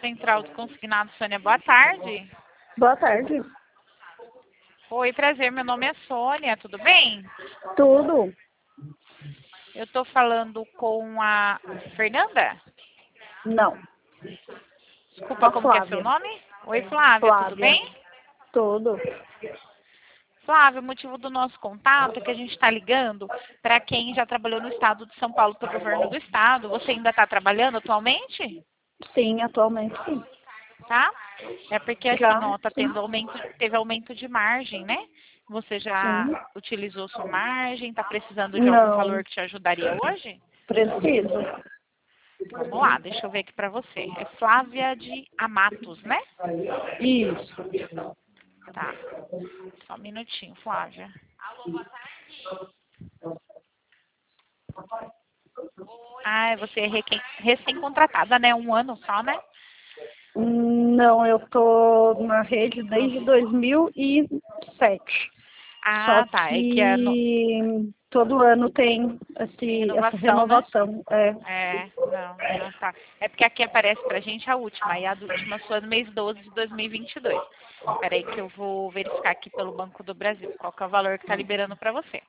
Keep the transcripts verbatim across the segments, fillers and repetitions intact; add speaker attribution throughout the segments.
Speaker 1: Central do Consignado, Sônia. Boa tarde.
Speaker 2: Boa tarde.
Speaker 1: Oi, prazer. Meu nome é Sônia. Tudo bem?
Speaker 2: Tudo?
Speaker 1: Eu estou falando com a Fernanda?
Speaker 2: Não.
Speaker 1: Desculpa,
Speaker 2: Só
Speaker 1: como que é seu
Speaker 2: Flávia.
Speaker 1: nome? Oi, Flávia. Tudo
Speaker 2: Flávia.
Speaker 1: bem?
Speaker 2: Tudo.
Speaker 1: Flávia, o motivo do nosso contato é que a gente está ligando para quem já trabalhou no estado de São Paulo, para o governo do estado. Você ainda está trabalhando atualmente?
Speaker 2: Sim, atualmente sim.
Speaker 1: Tá? É porque assim,
Speaker 2: Já?
Speaker 1: ó, tá
Speaker 2: Sim.
Speaker 1: tendo aumento, teve aumento de margem, né? Você já
Speaker 2: Sim.
Speaker 1: utilizou sua margem? Está precisando de algum
Speaker 2: Não.
Speaker 1: valor que te ajudaria hoje?
Speaker 2: Preciso.
Speaker 1: Vamos lá, deixa eu ver aqui para você. É Flávia de Amatos, né?
Speaker 2: Isso.
Speaker 1: Tá. Só um minutinho, Flávia. Ah, você é requen- recém-contratada, né? Um ano só, né?
Speaker 2: Não, eu tô na rede desde dois mil e sete. Só
Speaker 1: Ah, tá. É que é no...
Speaker 2: que todo ano tem
Speaker 1: tem
Speaker 2: esse, essa
Speaker 1: renovação, né?
Speaker 2: renovação. É.
Speaker 1: É, não. Ah, tá. É porque aqui aparece pra gente a última. E a do- última sua é no mês doze de dois mil e vinte e dois. Peraí que eu vou verificar aqui pelo Banco do Brasil. Qual que é o valor que tá liberando pra você.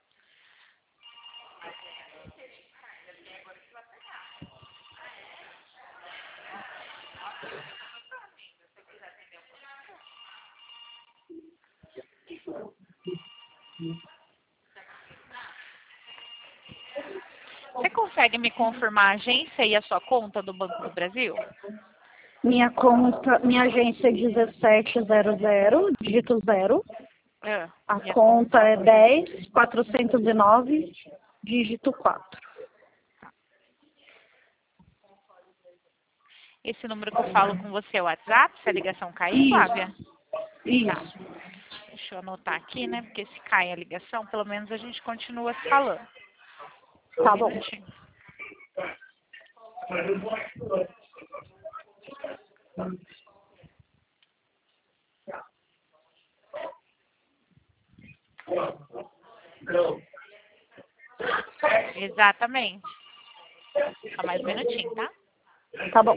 Speaker 1: Você consegue me confirmar a agência e a sua conta do Banco do Brasil?
Speaker 2: Minha conta, minha agência é dezessete zero zero, dígito zero.
Speaker 1: Ah,
Speaker 2: A
Speaker 1: e a
Speaker 2: conta
Speaker 1: conta?
Speaker 2: é dez quatrocentos e nove, dígito quatro.
Speaker 1: Esse número que eu falo com você é o WhatsApp? Se a ligação cair, Flávia?
Speaker 2: Isso,
Speaker 1: Tá.
Speaker 2: isso.
Speaker 1: Deixa eu anotar aqui, né? Porque se cai a ligação, pelo menos a gente continua se falando. Só um
Speaker 2: Tá bom.
Speaker 1: minutinho. Exatamente. Só mais um minutinho, tá?
Speaker 2: Tá bom.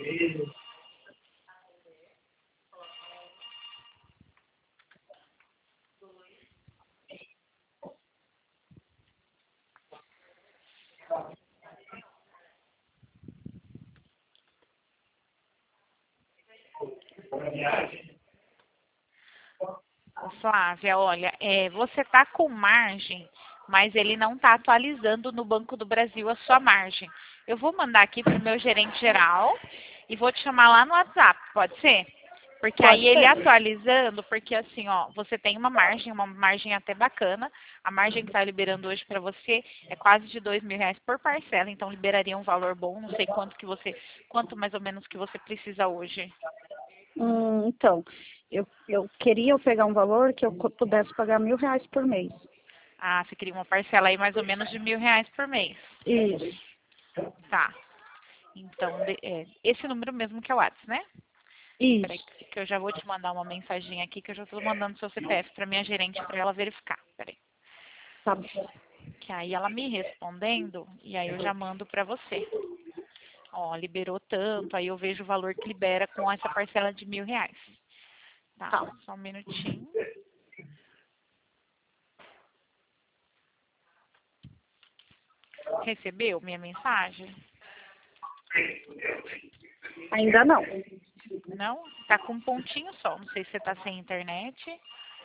Speaker 1: Ô, Flávia, olha, é, você tá com margem, mas ele não tá atualizando no Banco do Brasil a sua margem. Eu vou mandar aqui pro meu gerente geral e vou te chamar lá no WhatsApp, pode ser? Porque
Speaker 2: Pode
Speaker 1: aí ele
Speaker 2: ser.
Speaker 1: atualizando, porque assim, ó, você tem uma margem, uma margem até bacana. A margem que está liberando hoje para você é quase de dois mil reais por parcela, então liberaria um valor bom. Não sei quanto que você, quanto mais ou menos que você precisa hoje.
Speaker 2: Hum, então, eu, eu queria pegar um valor que eu co- pudesse pagar mil reais por mês.
Speaker 1: Ah, você queria uma parcela aí mais ou menos de mil reais por mês.
Speaker 2: Isso,
Speaker 1: Tá. Então, de- é, esse número mesmo que é o WhatsApp, né? Peraí,
Speaker 2: isso.
Speaker 1: que eu já vou te mandar uma mensagem aqui, que eu já estou mandando seu C P F para minha gerente para ela verificar. Peraí.
Speaker 2: Tá bom.
Speaker 1: Que aí ela me respondendo, e aí eu já mando para você. Ó, liberou tanto, aí eu vejo o valor que libera com essa parcela de mil reais. Tá,
Speaker 2: Tá.
Speaker 1: só um minutinho. Recebeu minha mensagem?
Speaker 2: Ainda não.
Speaker 1: Não? Tá com um pontinho só. Não sei se você tá sem internet.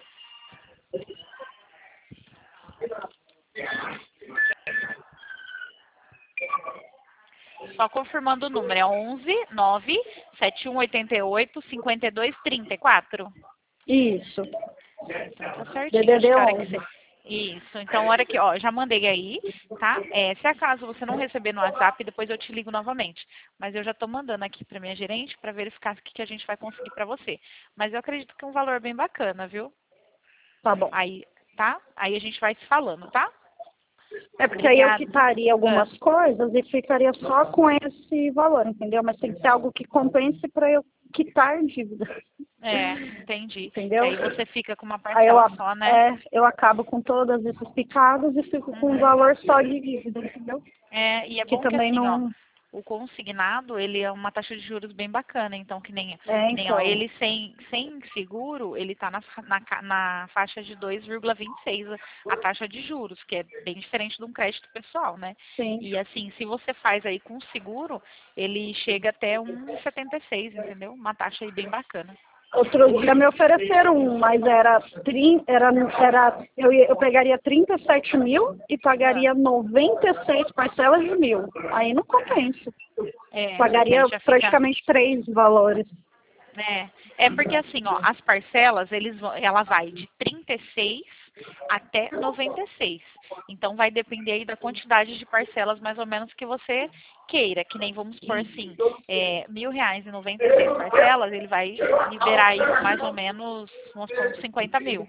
Speaker 1: Só confirmando o número. É onze nove sete um oito oito cinco dois três quatro.
Speaker 2: Isso.
Speaker 1: Então tá certinho. Acho
Speaker 2: D D D
Speaker 1: que a hora que
Speaker 2: onze.
Speaker 1: você. Isso. Então, a hora que, ó, já mandei aí, tá? É, se acaso você não receber no WhatsApp, depois eu te ligo novamente. Mas eu já tô mandando aqui pra minha gerente pra verificar o que, que a gente vai conseguir pra você. Mas eu acredito que é um valor bem bacana, viu?
Speaker 2: Tá bom.
Speaker 1: Aí, tá? Aí a gente vai se falando, tá?
Speaker 2: É porque aí eu
Speaker 1: Obrigada.
Speaker 2: quitaria
Speaker 1: Ah,
Speaker 2: algumas coisas e ficaria só com esse valor, entendeu? Mas tem que ser algo que compense para eu quitar a dívida.
Speaker 1: é, entendi. Que
Speaker 2: Entendeu?
Speaker 1: aí você fica com uma
Speaker 2: Aí eu,
Speaker 1: parcela
Speaker 2: a-
Speaker 1: só, né?
Speaker 2: é, eu acabo com todos esses picados e fico com um
Speaker 1: Uhum.
Speaker 2: valor só de dívida, entendeu?
Speaker 1: É, e é
Speaker 2: Que
Speaker 1: bom que
Speaker 2: também
Speaker 1: assim, ó,
Speaker 2: não.
Speaker 1: o consignado, ele é uma taxa de juros bem bacana, então que nem,
Speaker 2: É,
Speaker 1: que nem ó,
Speaker 2: então.
Speaker 1: ele sem, sem seguro, ele está na, fa- na, ca- na faixa de dois vírgula vinte e seis a, a taxa de juros, que é bem diferente de um crédito pessoal, né?
Speaker 2: Sim.
Speaker 1: E assim, se você faz aí com seguro, ele chega até um vírgula setenta e seis, entendeu? Uma taxa aí bem bacana.
Speaker 2: Outro dia me ofereceram um, mas era, trin, era, era eu, ia- eu pegaria trinta e sete mil e
Speaker 1: Ah,
Speaker 2: pagaria noventa e seis parcelas de mil. Aí não compensa.
Speaker 1: é, porque
Speaker 2: Pagaria
Speaker 1: aí já fica.
Speaker 2: praticamente três valores.
Speaker 1: É, é porque assim, ó, as parcelas, eles vão, ela vai de trinta e seis até noventa e seis. Então vai depender aí da quantidade de parcelas mais ou menos que você queira. Que nem vamos por assim, é, mil reais e noventa e seis parcelas, ele vai liberar aí mais ou menos, vamos supor, uns cinquenta mil.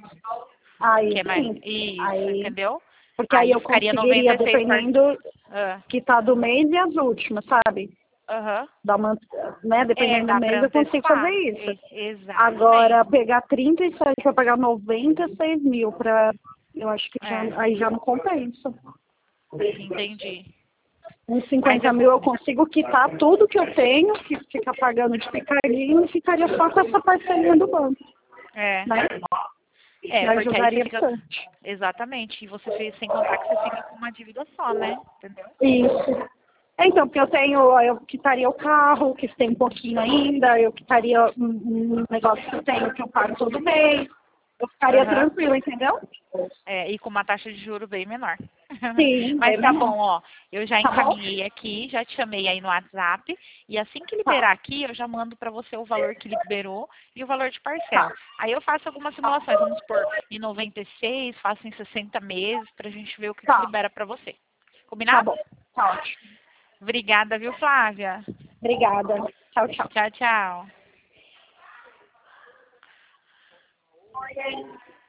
Speaker 2: Aí
Speaker 1: Que é mais,
Speaker 2: sim.
Speaker 1: isso,
Speaker 2: Aí,
Speaker 1: entendeu?
Speaker 2: porque aí
Speaker 1: Aí
Speaker 2: eu
Speaker 1: ficaria noventa
Speaker 2: conseguiria,
Speaker 1: e seis par...
Speaker 2: dependendo
Speaker 1: ah,
Speaker 2: que tá do mês e as últimas, sabe?
Speaker 1: aham.
Speaker 2: Dá uma, né?
Speaker 1: É,
Speaker 2: Dependendo do
Speaker 1: dá
Speaker 2: mês
Speaker 1: para
Speaker 2: eu consigo fazer
Speaker 1: antecipar.
Speaker 2: isso.
Speaker 1: E-
Speaker 2: Agora,
Speaker 1: exatamente.
Speaker 2: pegar trinta e sete para pagar noventa e seis mil para. Eu acho que já,
Speaker 1: É,
Speaker 2: aí já não compensa.
Speaker 1: entendi.
Speaker 2: Uns
Speaker 1: Mas
Speaker 2: cinquenta
Speaker 1: eu
Speaker 2: mil
Speaker 1: vou.
Speaker 2: eu consigo quitar tudo que eu tenho, que fica pagando de picadinho, e ficaria só com essa parcelinha do banco,
Speaker 1: É,
Speaker 2: né? Me
Speaker 1: é, porque aí você
Speaker 2: ajudaria
Speaker 1: fica.
Speaker 2: bastante.
Speaker 1: Exatamente. E você fez sem contar que você fica com uma dívida só, né? Entendeu?
Speaker 2: Isso. É, então, porque eu tenho, eu quitaria o carro, que tem um pouquinho ainda, eu quitaria um, um negócio que eu tenho que eu pago todo mês. Eu ficaria
Speaker 1: Aham.
Speaker 2: tranquila, entendeu?
Speaker 1: É, e com uma taxa de juro bem menor.
Speaker 2: Sim,
Speaker 1: Mas
Speaker 2: bem
Speaker 1: tá
Speaker 2: menor.
Speaker 1: bom, ó. Eu já
Speaker 2: Tá bom?
Speaker 1: encaminhei aqui, já te chamei aí no WhatsApp. E assim que
Speaker 2: Tá,
Speaker 1: liberar aqui, eu já mando para você o valor que liberou e o valor de
Speaker 2: tá,
Speaker 1: parcela. Aí eu faço algumas simulações. Vamos por em noventa e seis, faço em sessenta meses, pra gente ver o que, que
Speaker 2: tá,
Speaker 1: libera para você.
Speaker 2: tá
Speaker 1: Combinado?
Speaker 2: bom. Tá ótimo.
Speaker 1: Obrigada, viu, Flávia?
Speaker 2: Obrigada. Tchau, tchau.
Speaker 1: Tchau, tchau.